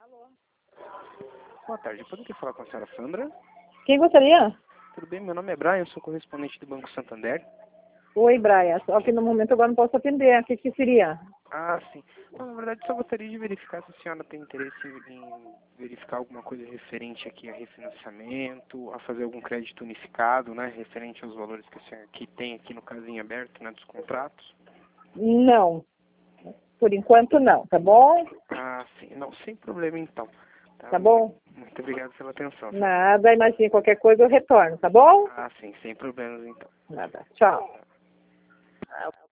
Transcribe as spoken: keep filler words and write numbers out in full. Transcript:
Boa tarde, poderia falar com a senhora Sandra? Quem gostaria? Tudo bem, meu nome é Brian, eu sou correspondente do Banco Santander. Oi, Brian. Só que no momento agora não posso atender. O que, que seria? Ah, sim. Não, na verdade, só gostaria de verificar se a senhora tem interesse em, em verificar alguma coisa referente aqui a refinanciamento, a fazer algum crédito unificado, né, referente aos valores que, a senhora, que tem aqui no caso em aberto, né, dos contratos. Não. Por enquanto não, tá bom? Ah, sim. Não, sem problema então. Tá bom? Muito obrigado pela atenção. senhora. Nada, imagine qualquer coisa eu retorno, tá bom? Ah, sim, sem problemas então. Nada. Tchau.